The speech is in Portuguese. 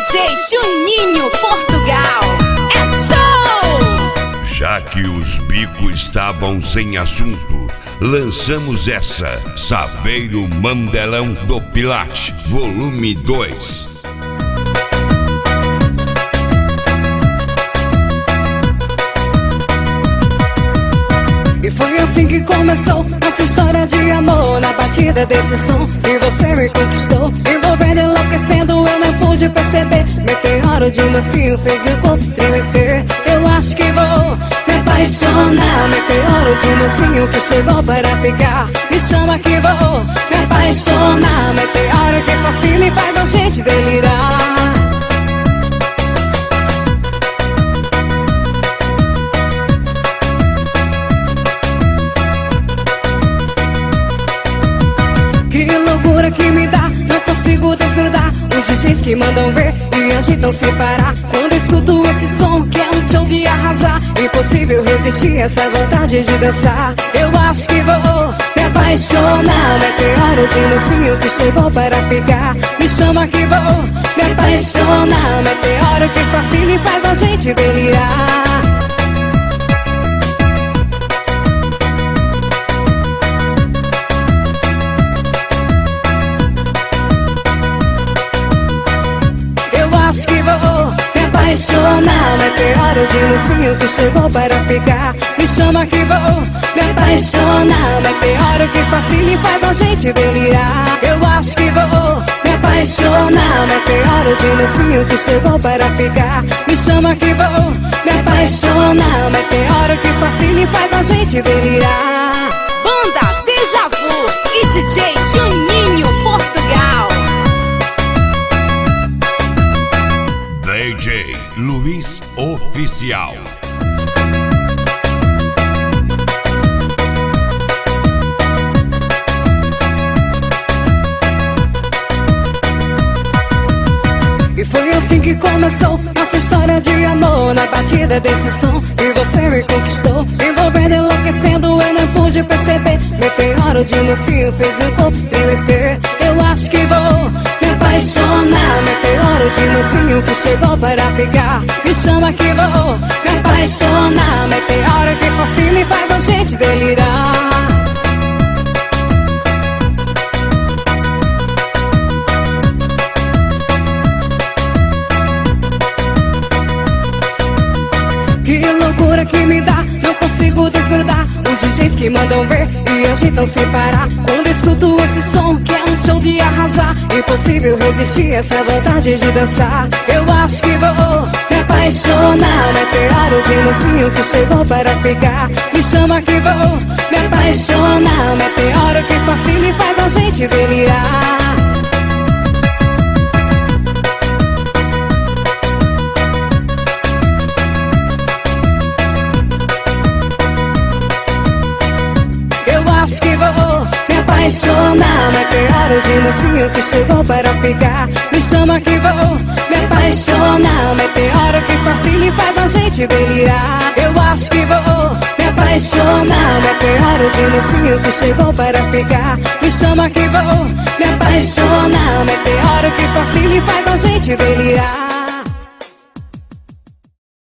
DJ Juninho Portugal. É show! Já que os bicos estavam sem assunto, lançamos essa Saveiro Mandelão do Pilate, volume 2. E foi assim que começou nossa história de amor, na batida desse som. E você me conquistou, envolvendo, enlouquecendo, eu não pude perceber. Meteoro de mansinho fez meu corpo estremecer. Eu acho que vou me apaixonar. Meteoro de mansinho que chegou para ficar. Me chama que vou me apaixonar. Meteoro que fascina e faz a gente delirar. Que loucura que me dá, não consigo desgrudar. Os DJs que mandam ver e agitam sem parar. Quando escuto esse som que é um show de arrasar, impossível resistir essa vontade de dançar. Eu acho que vou me apaixonar. Meteoro de mansinho que chegou para ficar. Me chama que vou me apaixonar. Meteoro que fascina e faz a gente delirar. Acho que vou me apaixonar. Meteoro de mansinho que chegou para ficar. Me chama que vou me apaixonar. Meteoro que fascina e faz a gente delirar. Eu acho que vou me apaixonar. Meteoro de mansinho que chegou para ficar. Me chama que vou me apaixonar. Meteoro que fascina e faz a gente delirar. Banda Deja Vu e DJ Juninho Portugal. DJ Luiz Oficial. E foi assim que começou nossa história de amor, na batida desse som. E você me conquistou, envolvendo, enlouquecendo, eu não pude perceber. Meteoro de mansinho fez meu corpo estremecer. Eu acho que vou me apaixonar. Meteoro de mansinho que chegou para ficar. Me chama que vou me apaixonar. Meteoro que fascina e faz a gente delirar. Que loucura que me dá, não consigo desgrudar. Os DJs que mandam ver e agitam sem parar. Quando escuto esse som que é um show de arrasar, impossível resistir essa vontade de dançar. Eu acho que vou me apaixonar. Meteoro de mansinho que chegou para ficar. Me chama que vou me apaixonar. Meteoro que fascina e faz a gente delirar. Acho que vou me apaixonar. Meteoro de mansinho que chegou para ficar. Me chama que vou me apaixonar. Meteoro que fascina e faz a gente delirar. Eu acho que vou me apaixonar. Meteoro de mansinho que chegou para ficar. Me chama que vou me apaixonar. Meteoro que fascina e faz a gente delirar.